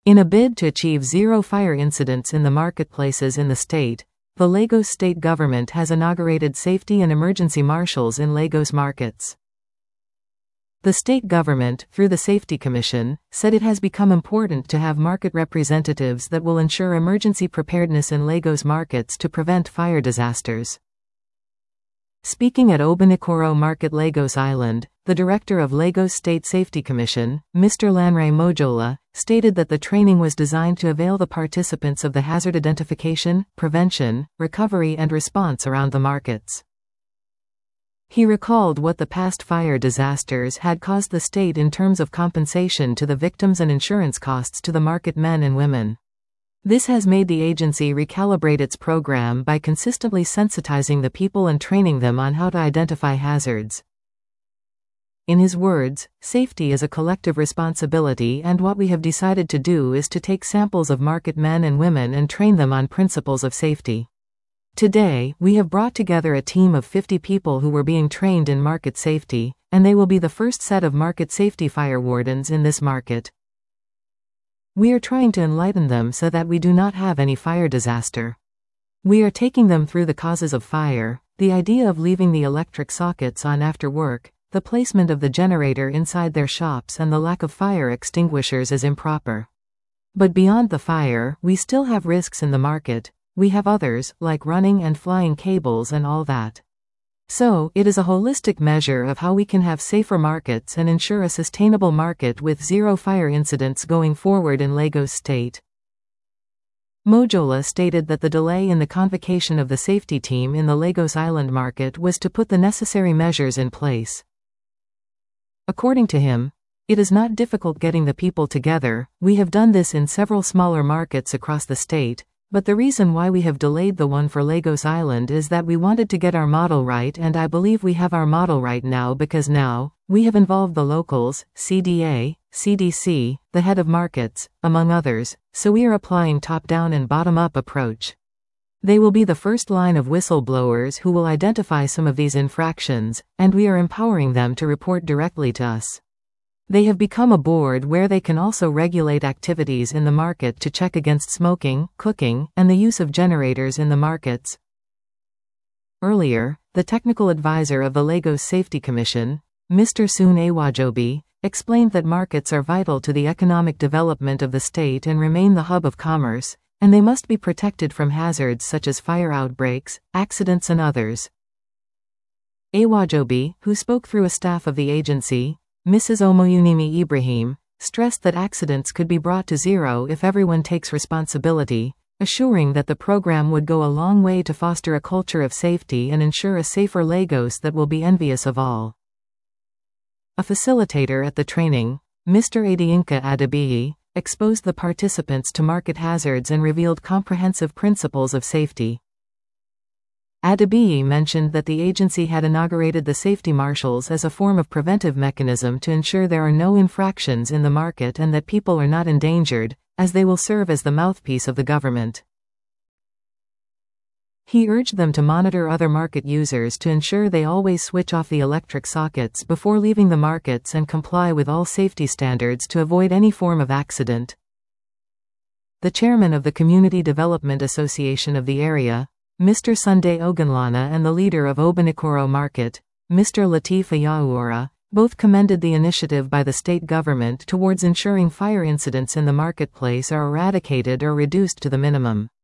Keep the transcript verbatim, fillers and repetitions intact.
In a bid to achieve zero fire incidents in the marketplaces in the state, the Lagos state government has inaugurated safety and emergency marshals in Lagos markets. The state government, through the Safety Commission, said it has become important to have market representatives that will ensure emergency preparedness in Lagos markets to prevent fire disasters. Speaking at Obanikoro Market, Lagos Island, the director of Lagos State Safety Commission, Mister Lanre Mojola, stated that the training was designed to avail the participants of the hazard identification, prevention, recovery and response around the markets. He recalled what the past fire disasters had caused the state in terms of compensation to the victims and insurance costs to the market men and women. This has made the agency recalibrate its program by consistently sensitizing the people and training them on how to identify hazards. In his words, safety is a collective responsibility, and what we have decided to do is to take samples of market men and women and train them on principles of safety. Today, we have brought together a team of fifty people who were being trained in market safety, and they will be the first set of market safety fire wardens in this market. We are trying to enlighten them so that we do not have any fire disaster. We are taking them through the causes of fire, the idea of leaving the electric sockets on after work, the placement of the generator inside their shops, and the lack of fire extinguishers is improper. But beyond the fire, we still have risks in the market. We have others, like running and flying cables and all that. So, it is a holistic measure of how we can have safer markets and ensure a sustainable market with zero fire incidents going forward in Lagos State. Mojola stated that the delay in the convocation of the safety team in the Lagos Island market was to put the necessary measures in place. According to him, it is not difficult getting the people together. We have done this in several smaller markets across the state. But the reason why we have delayed the one for Lagos Island is that we wanted to get our model right, and I believe we have our model right now because now, we have involved the locals, C D A, C D C, the head of markets, among others, so we are applying top-down and bottom-up approach. They will be the first line of whistleblowers who will identify some of these infractions, and we are empowering them to report directly to us. They have become a board where they can also regulate activities in the market to check against smoking, cooking, and the use of generators in the markets. Earlier, the technical advisor of the Lagos Safety Commission, Mister Sun Awajobi, explained that markets are vital to the economic development of the state and remain the hub of commerce, and they must be protected from hazards such as fire outbreaks, accidents and others. Awajobi, who spoke through a staff of the agency, Missus Omoyunimi Ibrahim, stressed that accidents could be brought to zero if everyone takes responsibility, assuring that the program would go a long way to foster a culture of safety and ensure a safer Lagos that will be envious of all. A facilitator at the training, Mister Adeyinka Adebiyi, exposed the participants to market hazards and revealed comprehensive principles of safety. Adebiyi mentioned that the agency had inaugurated the safety marshals as a form of preventive mechanism to ensure there are no infractions in the market and that people are not endangered, as they will serve as the mouthpiece of the government. He urged them to monitor other market users to ensure they always switch off the electric sockets before leaving the markets and comply with all safety standards to avoid any form of accident. The chairman of the Community Development Association of the area, Mister Sunday Ogunlana, and the leader of Obanikoro Market, Mister Lateef Ayaura, both commended the initiative by the state government towards ensuring fire incidents in the marketplace are eradicated or reduced to the minimum.